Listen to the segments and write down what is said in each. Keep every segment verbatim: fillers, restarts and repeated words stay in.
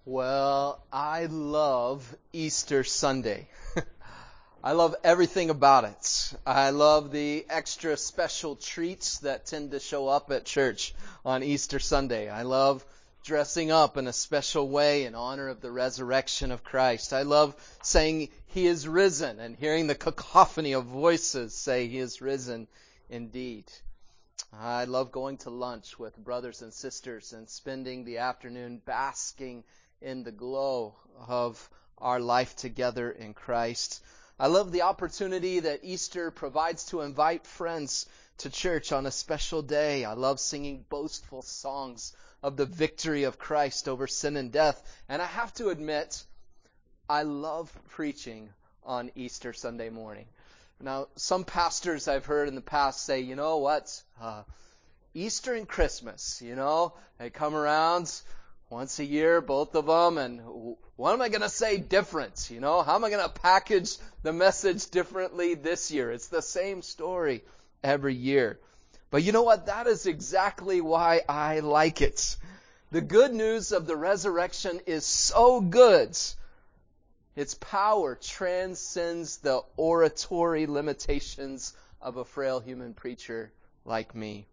Well, I love Easter Sunday. I love everything about it. I love the extra special treats that tend to show up at church on Easter Sunday. I love dressing up in a special way in honor of the resurrection of Christ. I love saying He is risen and hearing the cacophony of voices say He is risen indeed. I love going to lunch with brothers and sisters and spending the afternoon basking in the glow of our life together in Christ. I love the opportunity that Easter provides to invite friends to church on a special day. I love singing boastful songs of the victory of Christ over sin and death. And I have to admit, I love preaching on Easter Sunday morning. Now, some pastors I've heard in the past say, you know what, uh, Easter and Christmas, you know, they come around once a year, both of them, and what am I going to say different? You know, how am I going to package the message differently this year? It's the same story every year. But you know what? That is exactly why I like it. The good news of the resurrection is so good. Its power transcends the oratory limitations of a frail human preacher like me.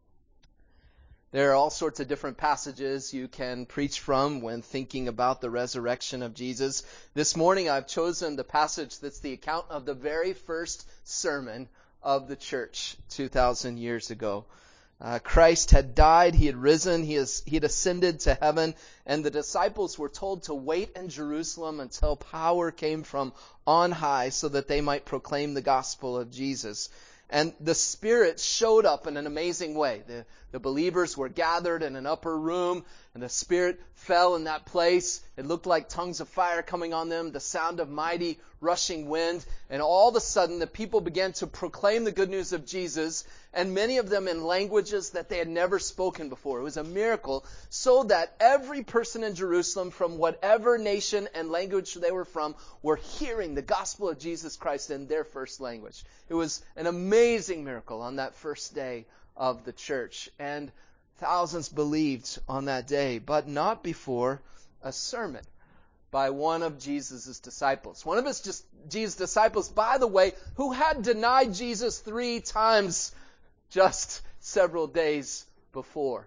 There are all sorts of different passages you can preach from when thinking about the resurrection of Jesus. This morning I've chosen the passage that's the account of the very first sermon of the church two thousand years ago. Uh, Christ had died, He had risen, He has, He had ascended to heaven, and the disciples were told to wait in Jerusalem until power came from on high so that they might proclaim the gospel of Jesus. And the Spirit showed up in an amazing way. The, the believers were gathered in an upper room, and the Spirit fell in that place. It looked like tongues of fire coming on them, the sound of mighty rushing wind. And all of a sudden, the people began to proclaim the good news of Jesus, and many of them in languages that they had never spoken before. It was a miracle, so that every person in Jerusalem, from whatever nation and language they were from, were hearing the gospel of Jesus Christ in their first language. It was an amazing miracle on that first day of the church. And thousands believed on that day, but not before a sermon by one of Jesus' disciples. One of his just Jesus' disciples, by the way, who had denied Jesus three times just several days before.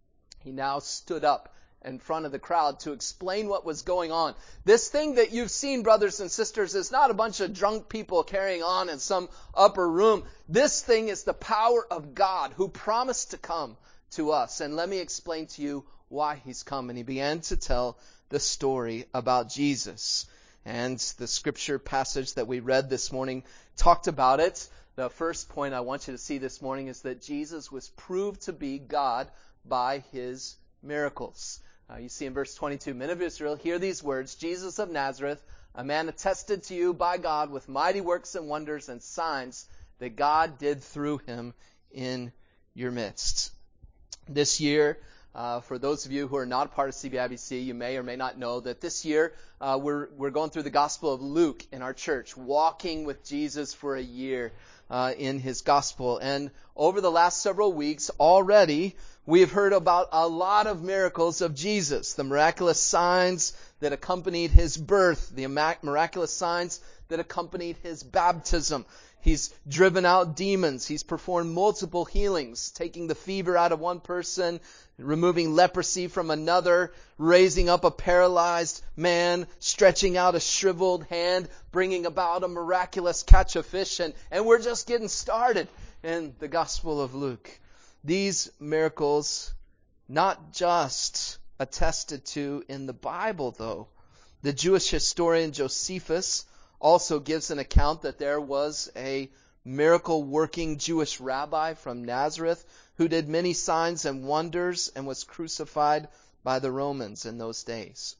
He now stood up in front of the crowd to explain what was going on. This thing that you've seen, brothers and sisters, is not a bunch of drunk people carrying on in some upper room. This thing is the power of God who promised to come to us. And let me explain to you why He's come. And he began to tell the story about Jesus. And the scripture passage that we read this morning talked about it. The first point I want you to see this morning is that Jesus was proved to be God by His miracles. Uh, you see in verse twenty-two, Men of Israel, hear these words, Jesus of Nazareth, a man attested to you by God with mighty works and wonders and signs that God did through Him in your midst. This year, uh, for those of you who are not part of C B I B C, you may or may not know that this year uh, we're we're going through the Gospel of Luke in our church, walking with Jesus for a year uh, in His Gospel. And over the last several weeks already, we have heard about a lot of miracles of Jesus, the miraculous signs that accompanied His birth, the miraculous signs that accompanied His baptism. He's driven out demons. He's performed multiple healings, taking the fever out of one person, removing leprosy from another, raising up a paralyzed man, stretching out a shriveled hand, bringing about a miraculous catch of fish. And, and we're just getting started in the Gospel of Luke. These miracles, not just attested to in the Bible, though. The Jewish historian Josephus also gives an account that there was a miracle-working Jewish rabbi from Nazareth who did many signs and wonders and was crucified by the Romans in those days.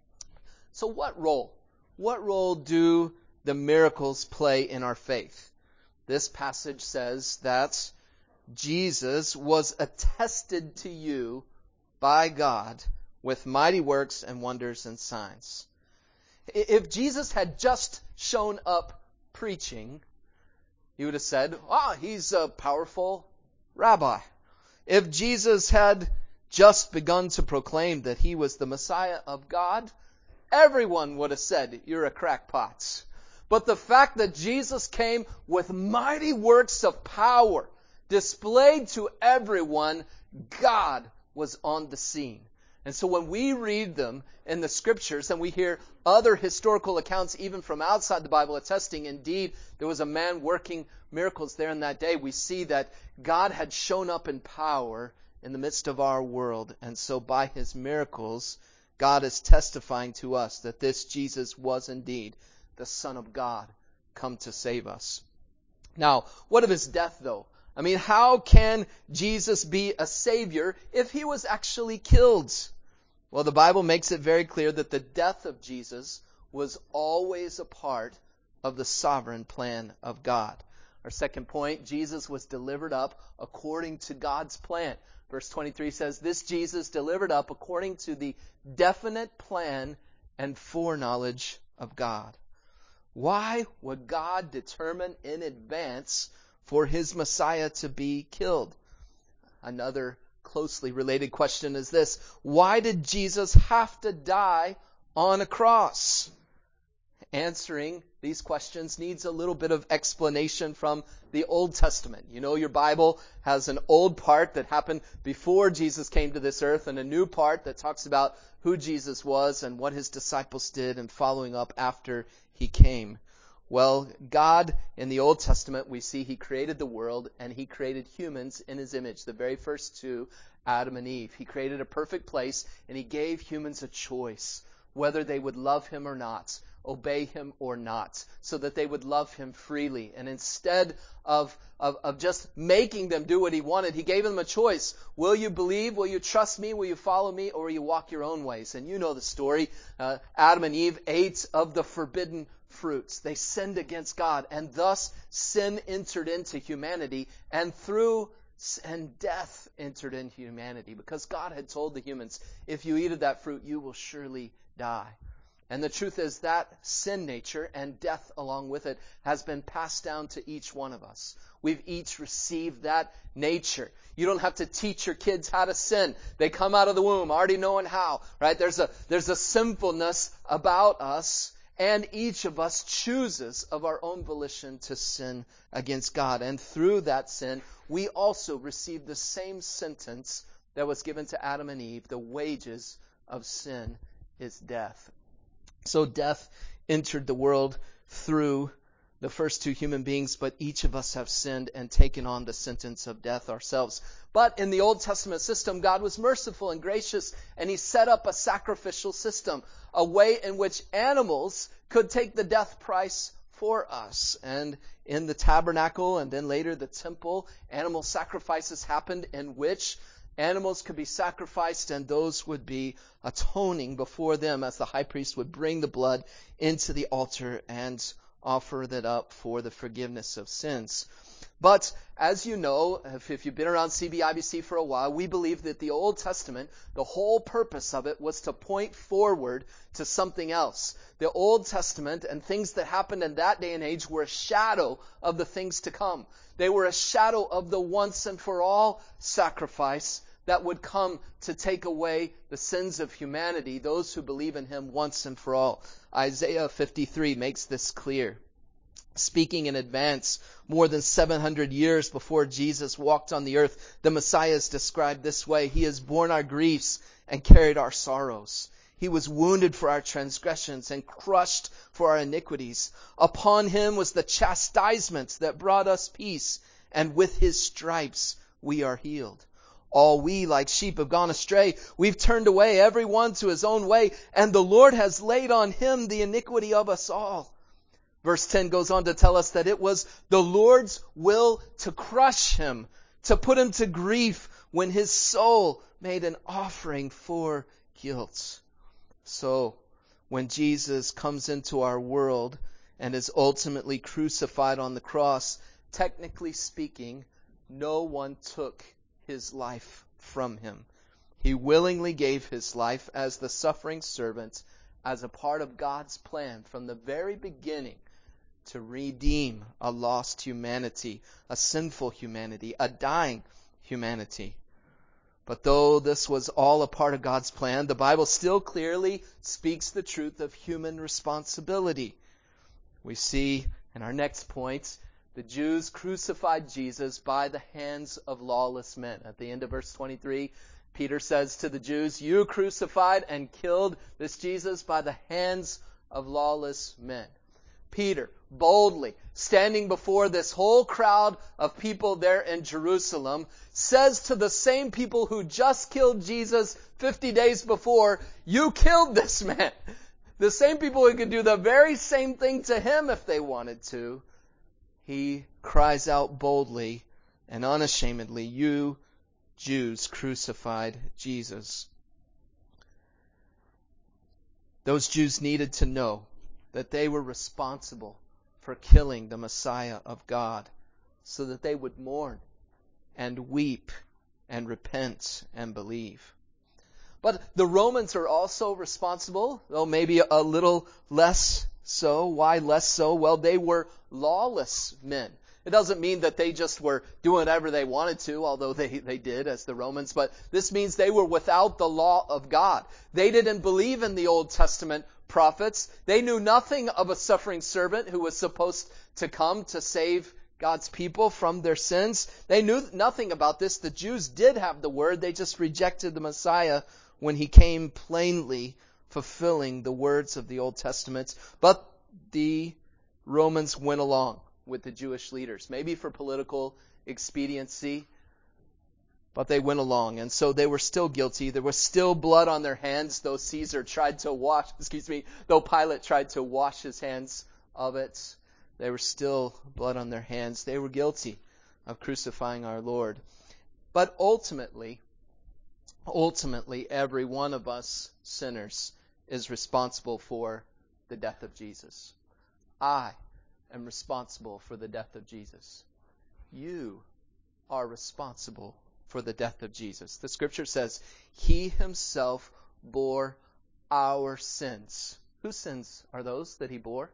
So what role? What role do the miracles play in our faith? This passage says that Jesus was attested to you by God with mighty works and wonders and signs. If Jesus had just shown up preaching, he would have said, ah, he's a powerful rabbi. If Jesus had just begun to proclaim that he was the Messiah of God, everyone would have said, you're a crackpot. But the fact that Jesus came with mighty works of power displayed to everyone, God was on the scene. And so when we read them in the scriptures and we hear other historical accounts even from outside the Bible attesting indeed there was a man working miracles there in that day, we see that God had shown up in power in the midst of our world. And so by his miracles, God is testifying to us that this Jesus was indeed the Son of God come to save us. Now, what of his death though? I mean, how can Jesus be a Savior if he was actually killed? Well, the Bible makes it very clear that the death of Jesus was always a part of the sovereign plan of God. Our second point, Jesus was delivered up according to God's plan. Verse twenty-three says, this Jesus delivered up according to the definite plan and foreknowledge of God. Why would God determine in advance for his Messiah to be killed? Another closely related question is this: why did Jesus have to die on a cross? Answering these questions needs a little bit of explanation from the Old Testament. You know, your Bible has an old part that happened before Jesus came to this earth and a new part that talks about who Jesus was and what his disciples did and following up after he came. Well, God, in the Old Testament, we see he created the world and he created humans in his image, the very first two, Adam and Eve. He created a perfect place and he gave humans a choice, whether they would love him or not, obey him or not, so that they would love him freely. And instead of, of, of just making them do what he wanted, he gave them a choice. Will you believe? Will you trust me? Will you follow me? Or will you walk your own ways? And you know the story. Uh, Adam and Eve ate of the forbidden fruits. They sinned against God, and thus sin entered into humanity, and through sin death entered into humanity, because God had told the humans, if you eat of that fruit, you will surely die. And the truth is that sin nature and death along with it has been passed down to each one of us. We've each received that nature. You don't have to teach your kids how to sin. They come out of the womb already knowing how, right? There's a, there's a sinfulness about us. And each of us chooses of our own volition to sin against God. And through that sin, we also receive the same sentence that was given to Adam and Eve. The wages of sin is death. So death entered the world through the first two human beings, but each of us have sinned and taken on the sentence of death ourselves. But in the Old Testament system, God was merciful and gracious, and he set up a sacrificial system, a way in which animals could take the death price for us. And in the tabernacle and then later the temple, animal sacrifices happened in which animals could be sacrificed, and those would be atoning before them as the high priest would bring the blood into the altar and offer that up for the forgiveness of sins. But as you know, if, if you've been around C B I B C for a while, we believe that the Old Testament, the whole purpose of it was to point forward to something else. The Old Testament and things that happened in that day and age were a shadow of the things to come. They were a shadow of the once and for all sacrifice that would come to take away the sins of humanity, those who believe in him once and for all. Isaiah fifty-three makes this clear. Speaking in advance, more than seven hundred years before Jesus walked on the earth, the Messiah is described this way: he has borne our griefs and carried our sorrows. He was wounded for our transgressions and crushed for our iniquities. Upon him was the chastisement that brought us peace, and with his stripes we are healed. All we like sheep have gone astray. We've turned away every one to his own way, and the Lord has laid on him the iniquity of us all. Verse ten goes on to tell us that it was the Lord's will to crush him, to put him to grief when his soul made an offering for guilt. So, when Jesus comes into our world and is ultimately crucified on the cross, technically speaking, no one took his life from him. He willingly gave his life as the suffering servant, as a part of God's plan from the very beginning to redeem a lost humanity, a sinful humanity, a dying humanity. But though this was all a part of God's plan, the Bible still clearly speaks the truth of human responsibility. We see in our next point, the Jews crucified Jesus by the hands of lawless men. At the end of verse twenty-three, Peter says to the Jews, "You crucified and killed this Jesus by the hands of lawless men." Peter, boldly, standing before this whole crowd of people there in Jerusalem, says to the same people who just killed Jesus fifty days before, "You killed this man." The same people who could do the very same thing to him if they wanted to. He cries out boldly and unashamedly, "You Jews crucified Jesus." Those Jews needed to know that they were responsible for killing the Messiah of God so that they would mourn and weep and repent and believe. But the Romans are also responsible, though maybe a little less so. Why less so? Well, they were lawless men. It doesn't mean that they just were doing whatever they wanted to, although they, they did as the Romans, but this means they were without the law of God. They didn't believe in the Old Testament prophets. They knew nothing of a suffering servant who was supposed to come to save God's people from their sins. They knew nothing about this. The Jews did have the word. They just rejected the Messiah when he came plainly fulfilling the words of the Old Testament. But the Romans went along with the Jewish leaders, maybe for political expediency, but they went along. And so they were still guilty. There was still blood on their hands, though Caesar tried to wash, excuse me, though Pilate tried to wash his hands of it. There was still blood on their hands. They were guilty of crucifying our Lord. But ultimately, ultimately, every one of us sinners is responsible for the death of Jesus. I am responsible for the death of Jesus. You are responsible for the death of Jesus. The scripture says, He himself bore our sins. Whose sins are those that he bore?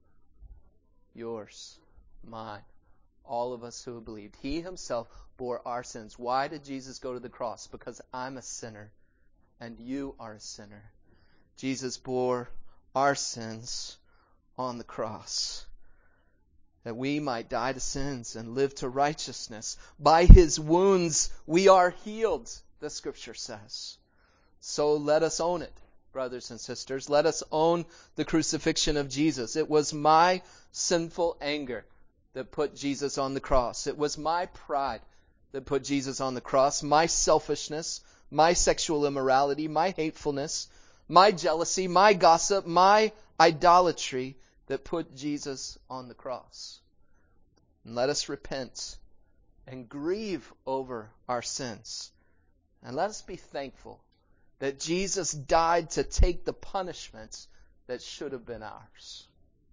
Yours, mine, all of us who have believed. He himself bore our sins. Why did Jesus go to the cross? Because I'm a sinner and you are a sinner. Jesus bore our sins on the cross, that we might die to sins and live to righteousness. By his wounds we are healed, the scripture says. So let us own it, brothers and sisters. Let us own the crucifixion of Jesus. It was my sinful anger that put Jesus on the cross. It was my pride that put Jesus on the cross. My selfishness, my sexual immorality, my hatefulness, my jealousy, my gossip, my idolatry that put Jesus on the cross. And let us repent and grieve over our sins. And let us be thankful that Jesus died to take the punishment that should have been ours.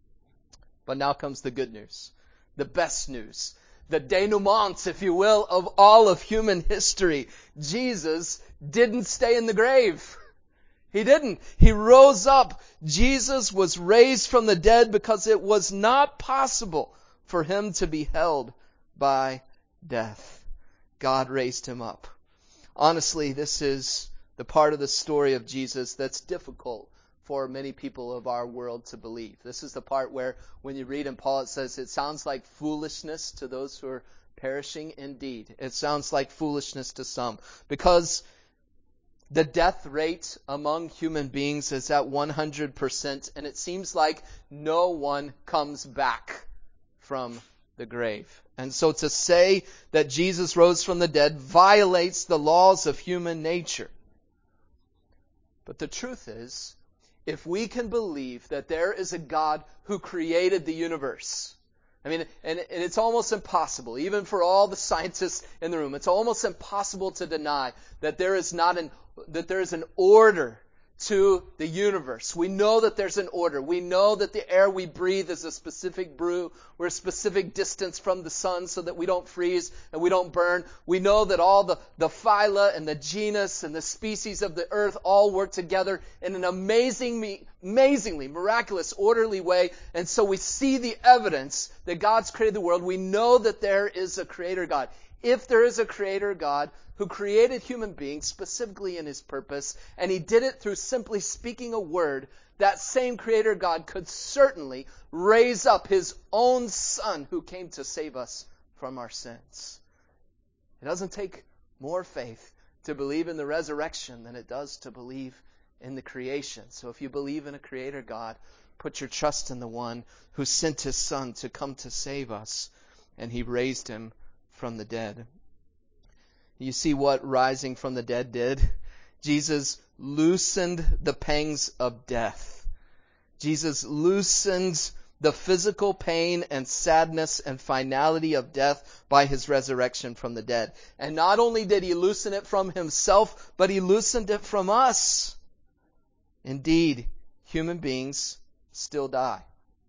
But now comes the good news, the best news, the denouement, if you will, of all of human history. Jesus didn't stay in the grave. He didn't. He rose up. Jesus was raised from the dead because it was not possible for him to be held by death. God raised him up. Honestly, this is the part of the story of Jesus that's difficult for many people of our world to believe. This is the part where when you read in Paul, it says it sounds like foolishness to those who are perishing. Indeed, it sounds like foolishness to some, because the death rate among human beings is at one hundred percent, and it seems like no one comes back from the grave. And so to say that Jesus rose from the dead violates the laws of human nature. But the truth is, if we can believe that there is a God who created the universe, I mean, and, and it's almost impossible, even for all the scientists in the room, it's almost impossible to deny that there is not an that there is an order to the universe. We know that there's an order. We know that the air we breathe is a specific brew. We're a specific distance from the sun so that we don't freeze and we don't burn. We know that all the, the phyla and the genus and the species of the earth all work together in an amazing, amazingly miraculous, orderly way. And so we see the evidence that God's created the world. We know that there is a creator God. If there is a creator God who created human beings specifically in his purpose, and he did it through simply speaking a word, that same creator God could certainly raise up his own Son who came to save us from our sins. It doesn't take more faith to believe in the resurrection than it does to believe in the creation. So if you believe in a creator God, put your trust in the one who sent his Son to come to save us, and he raised him from the dead. You see what rising from the dead did? Jesus loosened the pangs of death. Jesus loosened the physical pain and sadness and finality of death by his resurrection from the dead. And not only did he loosen it from himself, but he loosened it from us. Indeed, human beings still die.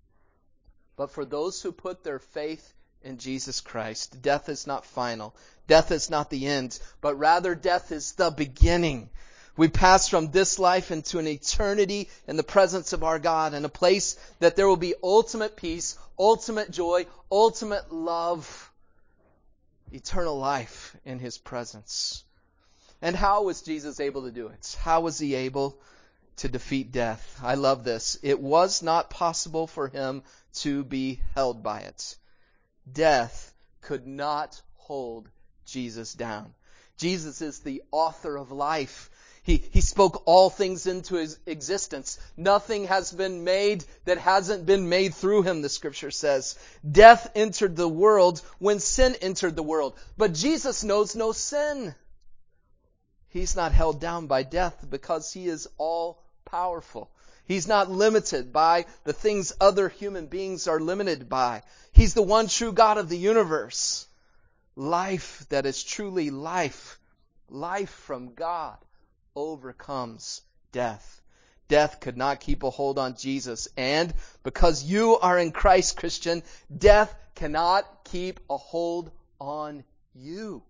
But for those who put their faith in Jesus Christ, death is not final. Death is not the end, but rather death is the beginning. We pass from this life into an eternity in the presence of our God, in a place that there will be ultimate peace, ultimate joy, ultimate love, eternal life in his presence. And how was Jesus able to do it? How was he able to defeat death? I love this. It was not possible for him to be held by it. Death could not hold Jesus down. Jesus is the author of life. He, he spoke all things into his existence. Nothing has been made that hasn't been made through him, the scripture says. Death entered the world when sin entered the world. But Jesus knows no sin. He's not held down by death because he is all powerful. He's not limited by the things other human beings are limited by. He's the one true God of the universe. Life that is truly life, life from God, overcomes death. Death could not keep a hold on Jesus. And because you are in Christ, Christian, death cannot keep a hold on you.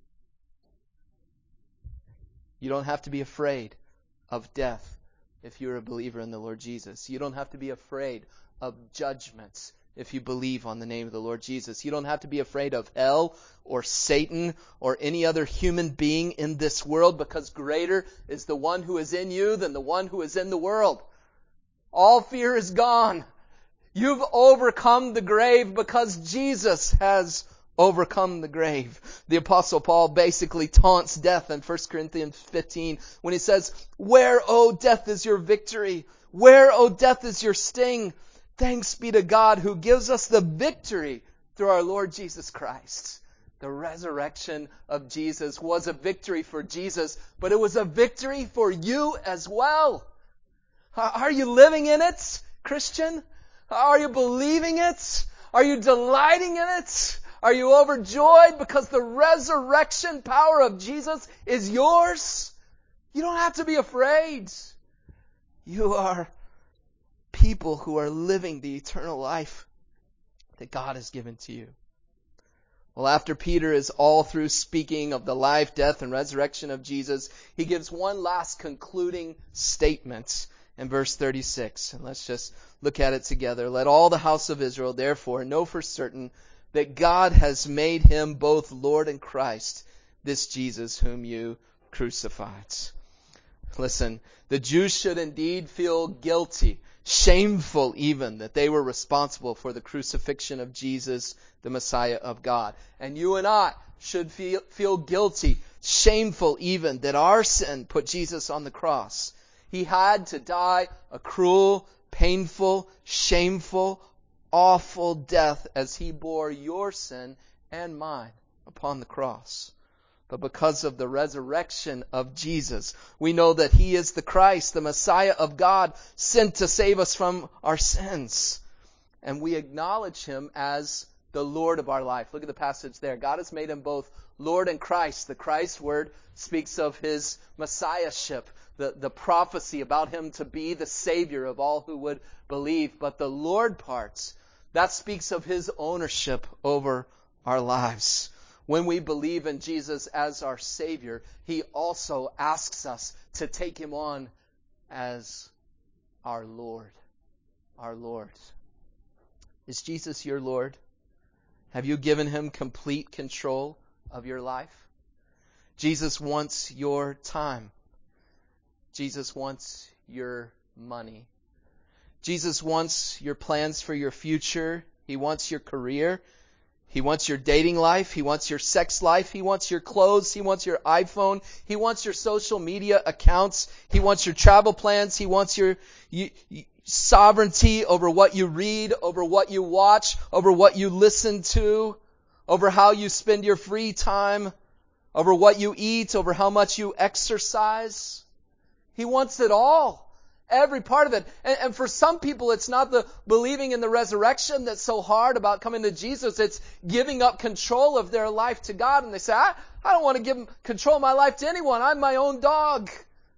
You don't have to be afraid of death if you're a believer in the Lord Jesus. You don't have to be afraid of judgments if you believe on the name of the Lord Jesus. You don't have to be afraid of hell or Satan or any other human being in this world, because greater is the one who is in you than the one who is in the world. All fear is gone. You've overcome the grave because Jesus has overcome the grave. The Apostle Paul basically taunts death in First Corinthians fifteen when he says, "Where, O death, is your victory? Where, O death, is your sting? Thanks be to God who gives us the victory through our Lord Jesus Christ." The resurrection of Jesus was a victory for Jesus, but it was a victory for you as well. Are you living in it, Christian? Are you believing it? Are you delighting in it? Are you overjoyed because the resurrection power of Jesus is yours? You don't have to be afraid. You are people who are living the eternal life that God has given to you. Well, after Peter is all through speaking of the life, death, and resurrection of Jesus, he gives one last concluding statement in verse thirty-six. And let's just look at it together. "Let all the house of Israel therefore know for certain that God has made him both Lord and Christ, this Jesus whom you crucified." Listen, the Jews should indeed feel guilty, shameful even, that they were responsible for the crucifixion of Jesus, the Messiah of God. And you and I should feel, feel guilty, shameful even, that our sin put Jesus on the cross. He had to die a cruel, painful, shameful, awful death as he bore your sin and mine upon the cross. But because of the resurrection of Jesus, we know that he is the Christ, the Messiah of God, sent to save us from our sins. And we acknowledge him as the Lord of our life. Look at the passage there. God has made him both Lord and Christ. The Christ word speaks of his messiahship, the, the prophecy about him to be the Savior of all who would believe. But the Lord part, that speaks of his ownership over our lives. When we believe in Jesus as our Savior, he also asks us to take him on as our Lord. Our Lord. Is Jesus your Lord? Have you given him complete control of your life? Jesus wants your time. Jesus wants your money. Jesus wants your plans for your future. He wants your career. He wants your dating life. He wants your sex life. He wants your clothes. He wants your iPhone. He wants your social media accounts. He wants your travel plans. He wants your you, you, sovereignty over what you read, over what you watch, over what you listen to, over how you spend your free time, over what you eat, over how much you exercise. He wants it all. Every part of it. And, and for some people, it's not the believing in the resurrection that's so hard about coming to Jesus. It's giving up control of their life to God. And they say, I, I don't want to give control of my life to anyone. I'm my own dog.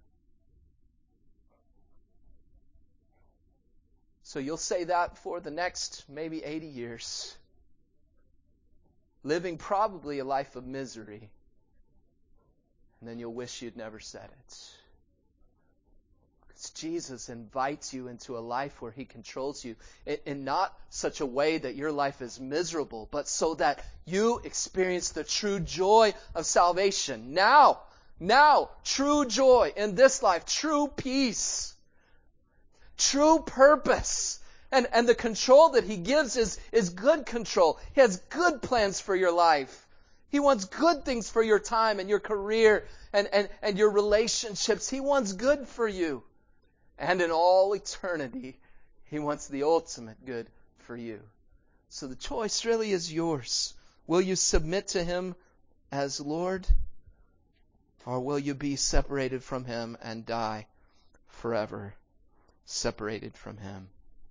So you'll say that for the next maybe eighty years. Living probably a life of misery. And then you'll wish you'd never said it. Jesus invites you into a life where He controls you in, in not such a way that your life is miserable, but so that you experience the true joy of salvation. Now, now, true joy in this life, true peace, true purpose. And, and the control that He gives is, is good control. He has good plans for your life. He wants good things for your time and your career and, and, and your relationships. He wants good for you. And in all eternity, He wants the ultimate good for you. So the choice really is yours. Will you submit to Him as Lord? Or will you be separated from Him and die forever separated from Him?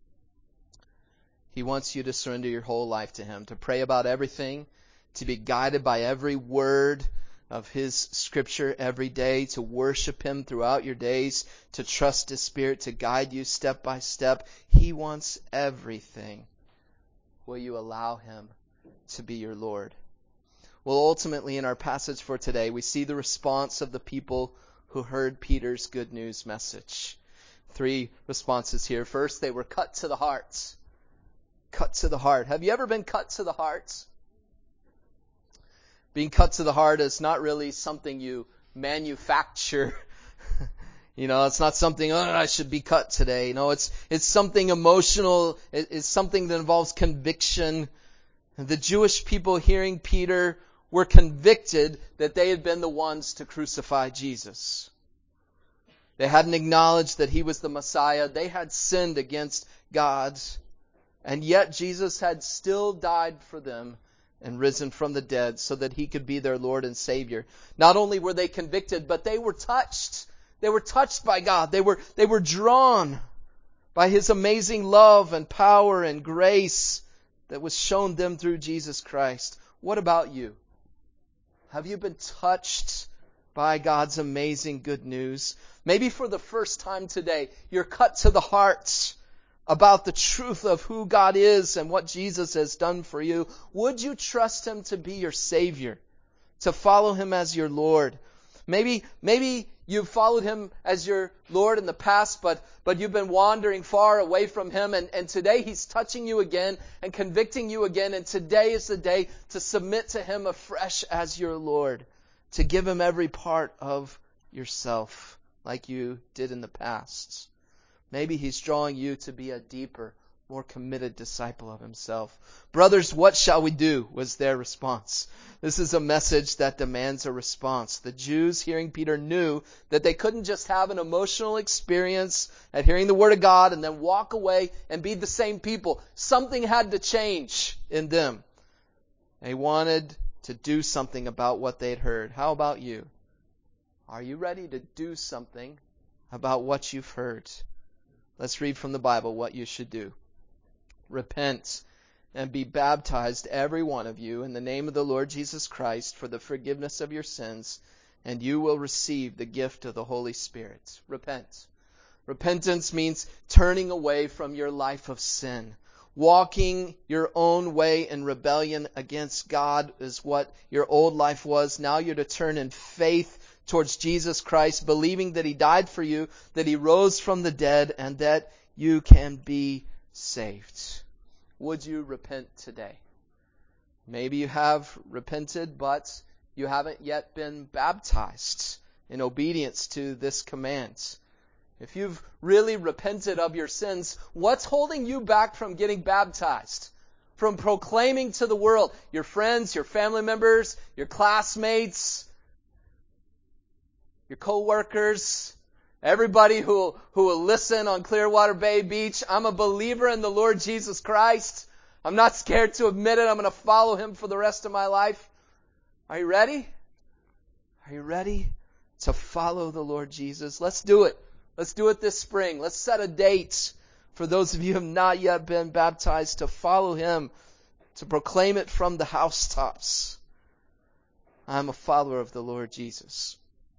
He wants you to surrender your whole life to Him, to pray about everything, to be guided by every word of His Scripture every day, to worship Him throughout your days, to trust His Spirit to guide you step by step. He wants everything. Will you allow Him to be your Lord? Well, ultimately in our passage for today, we see the response of the people who heard Peter's good news message. Three responses here. First, they were cut to the heart. Cut to the heart. Have you ever been cut to the heart? Being cut to the heart is not really something you manufacture. You know, it's not something, oh, I should be cut today. No, it's it's something emotional. It's something that involves conviction. And the Jewish people hearing Peter were convicted that they had been the ones to crucify Jesus. They hadn't acknowledged that He was the Messiah. They had sinned against God. And yet Jesus had still died for them and risen from the dead so that He could be their Lord and Savior. Not only were they convicted, but they were touched. They were touched by God. They were, they were drawn by His amazing love and power and grace that was shown them through Jesus Christ. What about you? Have you been touched by God's amazing good news? Maybe for the first time today, you're cut to the heart about the truth of who God is and what Jesus has done for you. Would you trust Him to be your Savior, to follow Him as your Lord? Maybe, maybe you've followed Him as your Lord in the past, but, but you've been wandering far away from Him, and, and today He's touching you again and convicting you again, and today is the day to submit to Him afresh as your Lord, to give Him every part of yourself like you did in the past. Maybe He's drawing you to be a deeper, more committed disciple of Himself. Brothers, what shall we do? Was their response. This is a message that demands a response. The Jews hearing Peter knew that they couldn't just have an emotional experience at hearing the Word of God and then walk away and be the same people. Something had to change in them. They wanted to do something about what they'd heard. How about you? Are you ready to do something about what you've heard? Let's read from the Bible what you should do. Repent and be baptized, every one of you, in the name of the Lord Jesus Christ for the forgiveness of your sins, and you will receive the gift of the Holy Spirit. Repent. Repentance means turning away from your life of sin. Walking your own way in rebellion against God is what your old life was. Now you're to turn in faith towards Jesus Christ, believing that He died for you, that He rose from the dead, and that you can be saved. Would you repent today? Maybe you have repented, but you haven't yet been baptized in obedience to this command. If you've really repented of your sins, what's holding you back from getting baptized? From proclaiming to the world, your friends, your family members, your classmates, your co-workers, everybody who, who will listen on Clearwater Bay Beach, I'm a believer in the Lord Jesus Christ. I'm not scared to admit it. I'm going to follow Him for the rest of my life. Are you ready? Are you ready to follow the Lord Jesus? Let's do it. Let's do it this spring. Let's set a date for those of you who have not yet been baptized to follow Him, to proclaim it from the housetops. I'm a follower of the Lord Jesus.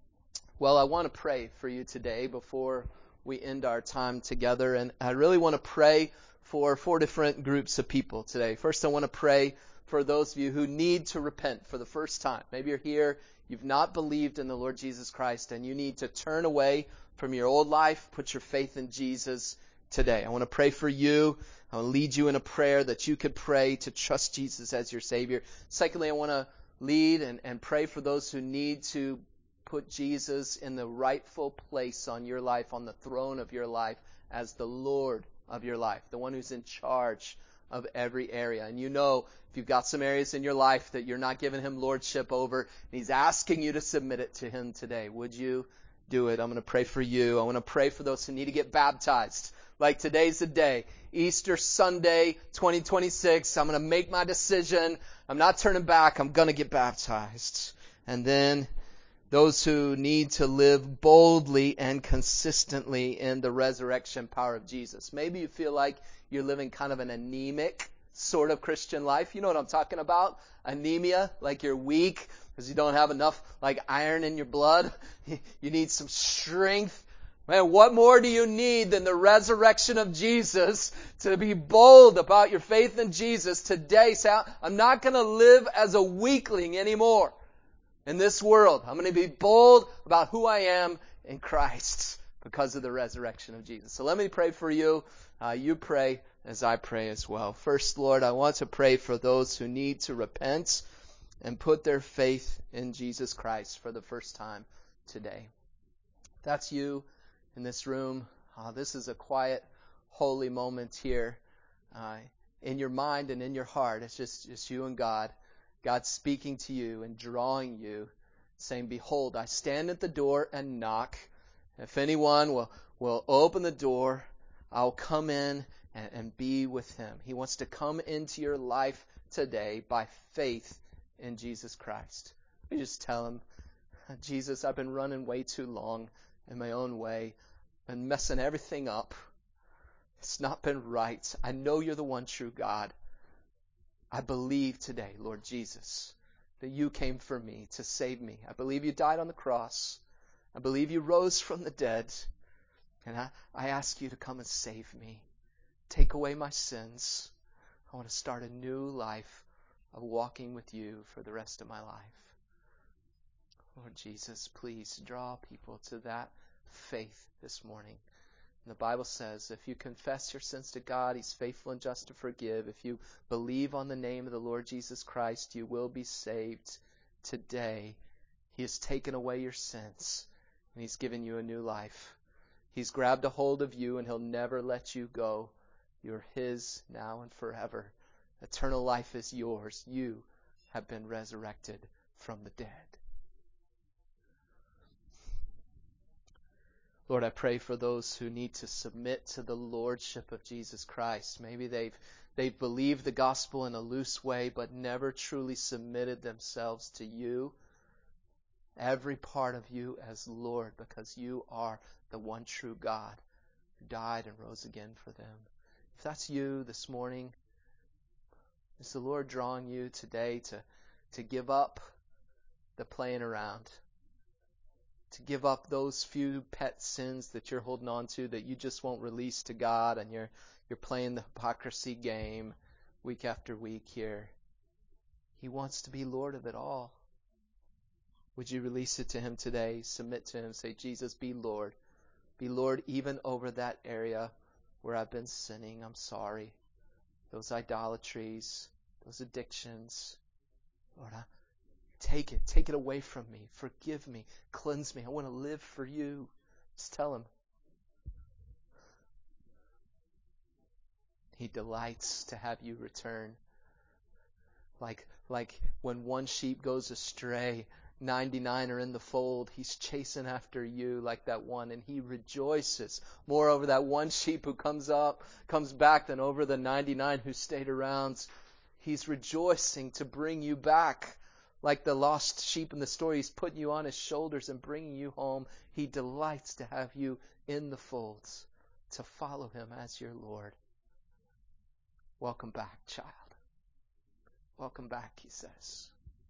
Well, I want to pray for you today before we end our time together. And I really want to pray for four different groups of people today. First, I want to pray for those of you who need to repent for the first time. Maybe you're here, you've not believed in the Lord Jesus Christ, and you need to turn away from your old life, put your faith in Jesus today. I want to pray for you. I want to lead you in a prayer that you could pray to trust Jesus as your Savior. Secondly, I want to lead and, and pray for those who need to put Jesus in the rightful place on your life, on the throne of your life, as the Lord of your life, the one who's in charge of every area. And you know, if you've got some areas in your life that you're not giving Him lordship over, and He's asking you to submit it to Him today, would you do it? I'm going to pray for you. I want to pray for those who need to get baptized. Like today's the day, Easter Sunday, twenty twenty-six. I'm going to make my decision. I'm not turning back. I'm going to get baptized. And then those who need to live boldly and consistently in the resurrection power of Jesus. Maybe you feel like you're living kind of an anemic sort of Christian life. You know what I'm talking about? Anemia, like you're weak because you don't have enough like iron in your blood. You need some strength. Man, what more do you need than the resurrection of Jesus to be bold about your faith in Jesus today? Say, I'm not going to live as a weakling anymore in this world. I'm going to be bold about who I am in Christ because of the resurrection of Jesus. So let me pray for you. Uh, you pray as I pray as well. First, Lord, I want to pray for those who need to repent and put their faith in Jesus Christ for the first time today. If that's you in this room, uh, this is a quiet, holy moment here uh, in your mind and in your heart. It's just, just you and God. God speaking to you and drawing you, saying, behold, I stand at the door and knock. If anyone will, will open the door, I'll come in and, and be with him. He wants to come into your life today by faith in Jesus Christ. You just tell him, Jesus, I've been running way too long in my own way and messing everything up. It's not been right. I know you're the one true God. I believe today, Lord Jesus, that you came for me to save me. I believe you died on the cross. I believe you rose from the dead. And I, I ask you to come and save me. Take away my sins. I want to start a new life of walking with you for the rest of my life. Lord Jesus, please draw people to that faith this morning. And the Bible says, if you confess your sins to God, He's faithful and just to forgive. If you believe on the name of the Lord Jesus Christ, you will be saved today. He has taken away your sins, and He's given you a new life. He's grabbed a hold of you, and He'll never let you go. You're His now and forever. Eternal life is yours. You have been resurrected from the dead. Lord, I pray for those who need to submit to the lordship of Jesus Christ. Maybe they've they've believed the gospel in a loose way, but never truly submitted themselves to you, every part of you as Lord, because you are the one true God who died and rose again for them. If that's you this morning, is the Lord drawing you today to, to give up the playing around? To give up those few pet sins that you're holding on to that you just won't release to God, and you're you're playing the hypocrisy game week after week here. He wants to be Lord of it all. Would you release it to Him today? Submit to Him. Say, Jesus, be Lord. Be Lord even over that area where I've been sinning. I'm sorry. Those idolatries, those addictions. Lord, I, Take it. Take it away from me. Forgive me. Cleanse me. I want to live for you. Just tell him. He delights to have you return. Like, like when one sheep goes astray, ninety-nine are in the fold. He's chasing after you like that one, and he rejoices more over that one sheep who comes up, comes back than over the ninety-nine who stayed around. He's rejoicing to bring you back. Like the lost sheep in the story, he's putting you on his shoulders and bringing you home. He delights to have you in the folds, to follow him as your Lord. Welcome back, child. Welcome back, he says.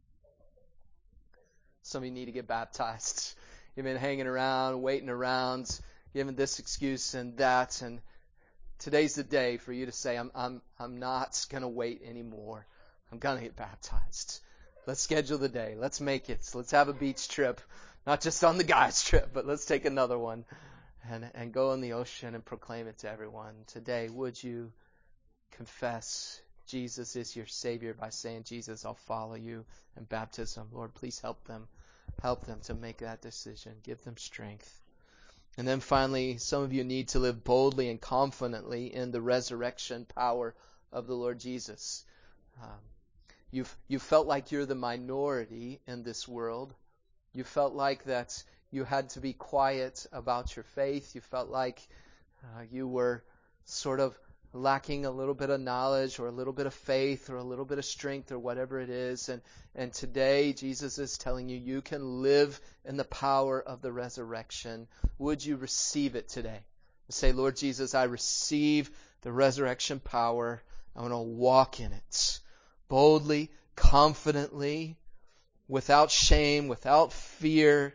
Some of you need to get baptized. You've been hanging around, waiting around, giving this excuse and that, and today's the day for you to say, I'm I'm I'm not gonna wait anymore. I'm gonna get baptized. Let's schedule the day. Let's make it. Let's have a beach trip. Not just on the guys trip, but let's take another one and and go in the ocean and proclaim it to everyone. Today, would you confess Jesus is your Savior by saying, Jesus, I'll follow you in baptism. Lord, please help them. Help them to make that decision. Give them strength. And then finally, some of you need to live boldly and confidently in the resurrection power of the Lord Jesus. Um, you've, you felt like you're the minority in this world. You felt like that you had to be quiet about your faith. You felt like uh, you were sort of lacking a little bit of knowledge or a little bit of faith or a little bit of strength or whatever it is. And, and today, Jesus is telling you, you can live in the power of the resurrection. Would you receive it today? Say, Lord Jesus, I receive the resurrection power. I want to walk in it boldly, confidently, without shame, without fear,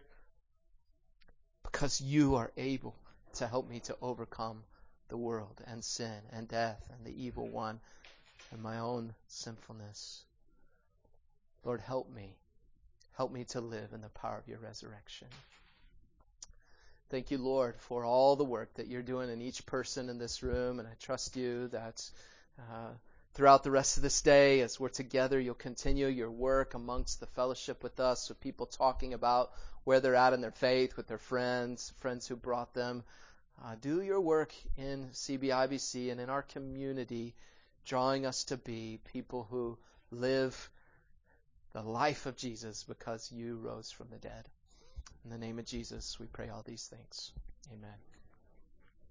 because you are able to help me to overcome the world and sin and death and the evil one and my own sinfulness. Lord, help me. Help me to live in the power of your resurrection. Thank you, Lord, for all the work that you're doing in each person in this room, and I trust you that uh, throughout the rest of this day, as we're together, you'll continue your work amongst the fellowship with us, with people talking about where they're at in their faith, with their friends, friends who brought them. Uh, do your work in C B I B C and in our community, drawing us to be people who live the life of Jesus because you rose from the dead. In the name of Jesus, we pray all these things. Amen.